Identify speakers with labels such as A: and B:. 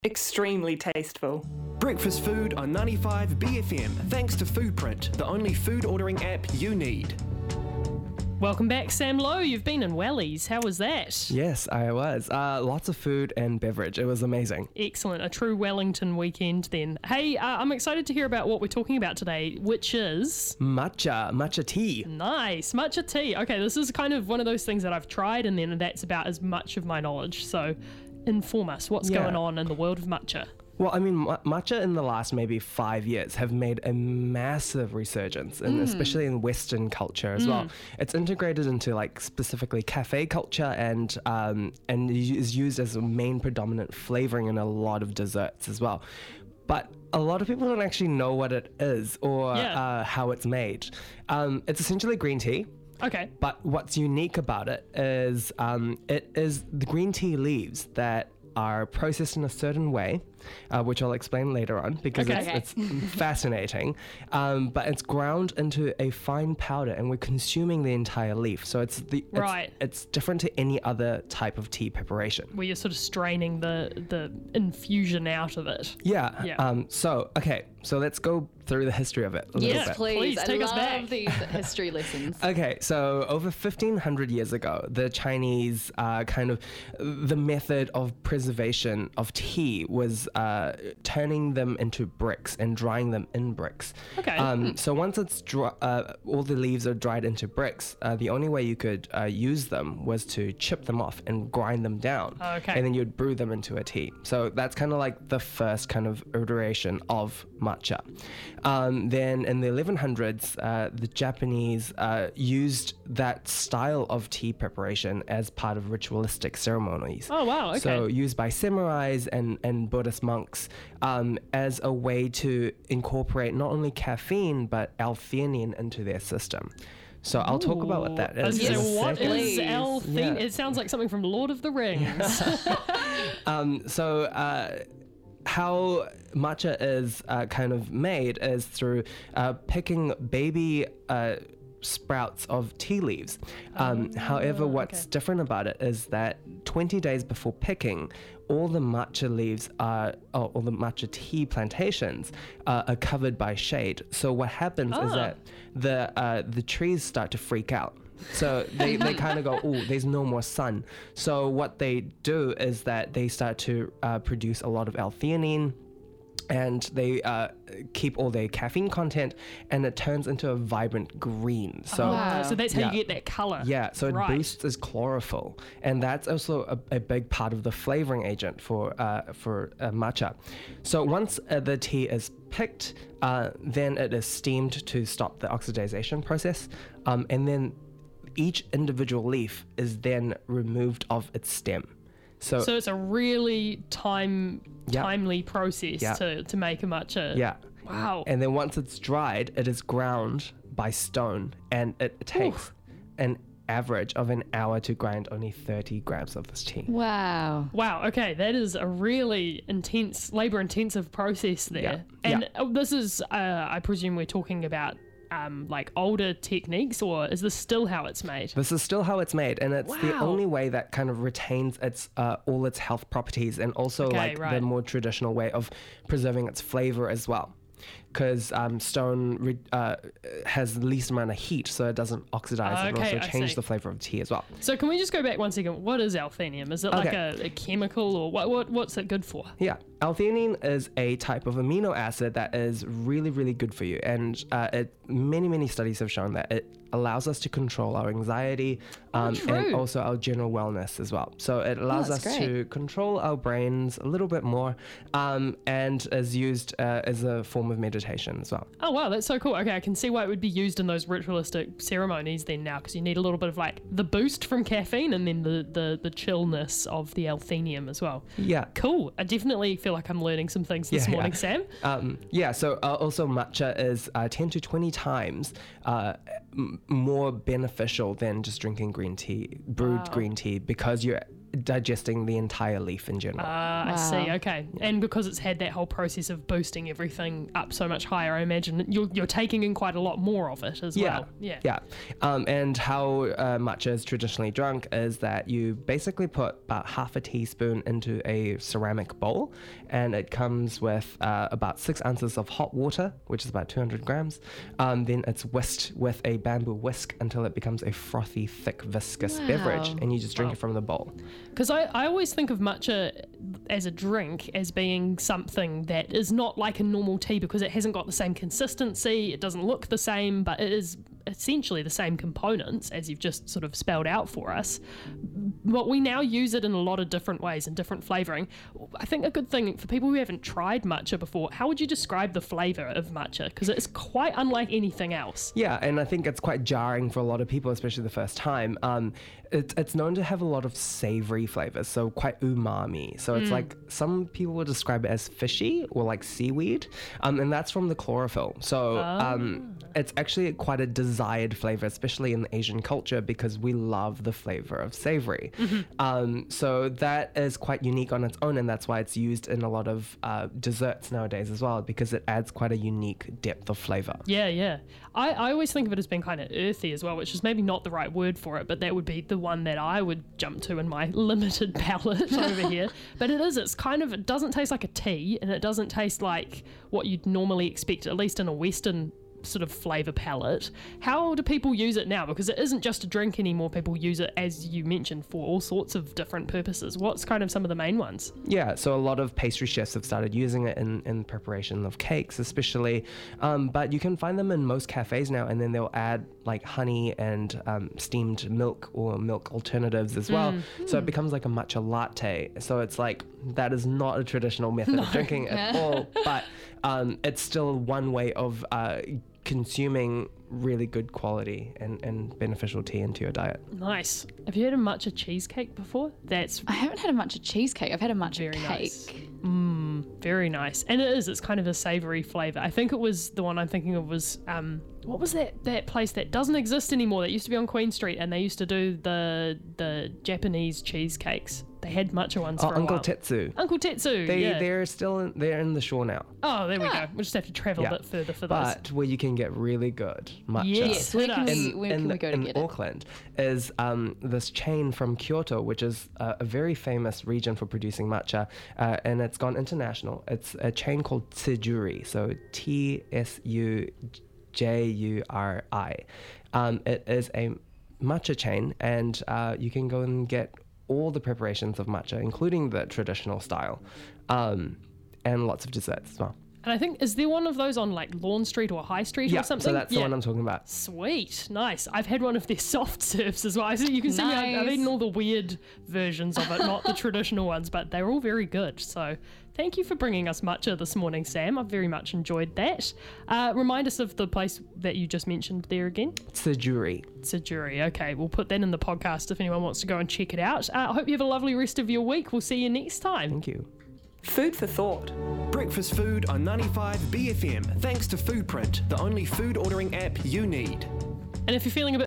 A: Extremely tasteful.
B: Breakfast food on 95 BFM, thanks to Foodprint, the only food ordering app you need.
C: Welcome back, Sam Lowe. You've been in Wellies. How was that?
D: Yes, I was. Lots of food and beverage. It was amazing.
C: Excellent. A true Wellington weekend then. Hey, I'm excited to hear about what we're talking about today, which is...
D: Matcha tea.
C: Nice. Matcha tea. Okay, this is kind of one of those things that I've tried, and then that's about as much of my knowledge. So inform us. What's going on in the world of matcha?
D: Well, I mean, matcha in the last maybe 5 years have made a massive resurgence, and especially in Western culture as well. It's integrated into like specifically cafe culture and is used as a main predominant flavoring in a lot of desserts as well. But a lot of people don't actually know what it is or how it's made. It's essentially green tea.
C: Okay.
D: But what's unique about it is the green tea leaves that are processed in a certain way, which I'll explain later on because it's fascinating. But it's ground into a fine powder, and we're consuming the entire leaf. So it's different to any other type of tea preparation.
C: Where you're sort of straining the infusion out of it.
D: Yeah. So let's go through the history of it a little bit.
E: Please
C: take us back.
E: I love these history lessons.
D: Okay, so over 1,500 years ago, the Chinese the method of preservation of tea was turning them into bricks and drying them in bricks.
C: Okay.
D: So once it's all the leaves are dried into bricks, the only way you could use them was to chip them off and grind them down.
C: Okay.
D: And then you'd brew them into a tea. So that's kind of like the first kind of iteration of matcha. Then in the 1100s, the Japanese used that style of tea preparation as part of ritualistic ceremonies.
C: Oh, wow. Okay.
D: So used by samurais and Buddhist monks as a way to incorporate not only caffeine but L-theanine into their system. So I'll talk about what that is.
C: What is L-theanine? Yeah. It sounds like something from Lord of the Rings.
D: How matcha is kind of made is through picking baby sprouts of tea leaves. However, what's different about it is that 20 days before picking, all the matcha leaves all the matcha tea plantations are covered by shade. So what happens is that the trees start to freak out. So they kind of go, oh, there's no more sun. So what they do is that they start to produce a lot of L-theanine, and they keep all their caffeine content, and it turns into a vibrant green. So,
C: so that's how you get that color.
D: Yeah, so it boosts as chlorophyll, and that's also a big part of the flavoring agent for matcha. So once the tea is picked, then it is steamed to stop the oxidization process, and then each individual leaf is then removed of its stem. So
C: it's a really timely process to make a matcha.
D: Yeah.
C: Wow.
D: And then once it's dried, it is ground by stone, and it takes an average of an hour to grind only 30 grams of this tea.
E: Wow.
C: Okay, that is a really intense, labor-intensive process there. This is, I presume we're talking about like older techniques, or is this still how it's made?
D: This is still how it's made, and it's the only way that kind of retains its all its health properties, and also the more traditional way of preserving its flavor as well. Because stone has the least amount of heat, so it doesn't oxidize and also change the flavor of tea as well.
C: So can we just go back one second? What is L-theanine? Is it like a chemical, or what's it good for?
D: Yeah, L-theanine is a type of amino acid that is really, really good for you, and many studies have shown that it allows us to control our anxiety and also our general wellness as well. So it allows us to control our brains a little bit more, and is used as a form of meditation as well.
C: Oh wow, that's so cool. Okay, I can see why it would be used in those ritualistic ceremonies then now, because you need a little bit of like the boost from caffeine and then the chillness of the L-theanine as well.
D: Yeah.
C: Cool. I definitely feel like I'm learning some things this morning, Sam.
D: So also matcha is 10 to 20 times more beneficial than just drinking green tea, brewed green tea, because you're digesting the entire leaf in general.
C: I see. Okay, and because it's had that whole process of boosting everything up so much higher, I imagine you're taking in quite a lot more of it as well.
D: Yeah. And how matcha is traditionally drunk is that you basically put about half a teaspoon into a ceramic bowl, and it comes with about 6 ounces of hot water, which is about 200 grams. Then it's whisked with a bamboo whisk until it becomes a frothy, thick, viscous beverage, and you just drink it from the bowl.
C: Because I always think of matcha as a drink as being something that is not like a normal tea because it hasn't got the same consistency, it doesn't look the same, but it is essentially the same components as you've just sort of spelled out for us. But we now use it in a lot of different ways and different flavouring. I think a good thing for people who haven't tried matcha before, how would you describe the flavour of matcha? Because it's quite unlike anything else.
D: Yeah, and I think it's quite jarring for a lot of people, especially the first time. It's known to have a lot of savory flavors, so quite umami. So it's like some people would describe it as fishy or like seaweed, and that's from the chlorophyll. So it's actually quite a desired flavor, especially in the Asian culture, because we love the flavor of savory. So that is quite unique on its own, and that's why it's used in a lot of desserts nowadays as well, because it adds quite a unique depth of flavor.
C: Yeah. I always think of it as being kind of earthy as well, which is maybe not the right word for it, but that would be the one that I would jump to in my limited palate over here. But it doesn't taste like a tea, and it doesn't taste like what you'd normally expect, at least in a Western sort of flavour palette. How do people use it now? Because it isn't just a drink anymore. People use it, as you mentioned, for all sorts of different purposes. What's kind of some of the main ones?
D: Yeah, so a lot of pastry chefs have started using it in preparation of cakes especially, but you can find them in most cafes now, and then they'll add like honey and steamed milk or milk alternatives as well. So it becomes like a matcha latte. So it's like, that is not a traditional method of drinking at all, but it's still one way of consuming really good quality and beneficial tea into your diet.
C: Nice. Have you had a matcha cheesecake before?
E: I haven't had a matcha cheesecake. I've had a matcha
C: Very
E: cake.
C: Nice. Very nice. And it's kind of a savoury flavour. I think it was the one I'm thinking of was, what was that place that doesn't exist anymore that used to be on Queen Street, and they used to do the Japanese cheesecakes. They had matcha ones for a
D: Uncle
C: while.
D: Tetsu.
C: Uncle Tetsu,
D: They're in the shore now.
C: Oh, there we go. We'll just have to travel a bit further for those.
D: But where you can get really good matcha.
C: Yes.
E: Where can we go to
D: in
E: get it?
D: Auckland is this chain from Kyoto, which is a very famous region for producing matcha, and it's gone international. It's a chain called Tsujuri, so Tsujuri. It is a matcha chain, and you can go and get all the preparations of matcha, including the traditional style, and lots of desserts as well.
C: And I think, is there one of those on like Lawn Street or High Street or something?
D: So that's the one I'm talking about.
C: Sweet, nice. I've had one of their soft serves as well. So you can see me, I've eaten all the weird versions of it, not the traditional ones, but they're all very good. So thank you for bringing us matcha this morning, Sam. I've very much enjoyed that. Remind us of the place that you just mentioned there again.
D: Tsujuri.
C: Tsujuri. Okay, we'll put that in the podcast if anyone wants to go and check it out. I hope you have a lovely rest of your week. We'll see you next time.
D: Thank you.
A: Food for thought.
B: Breakfast food on 95 BFM, thanks to Foodprint, the only food ordering app you need.
C: And if you're feeling a bit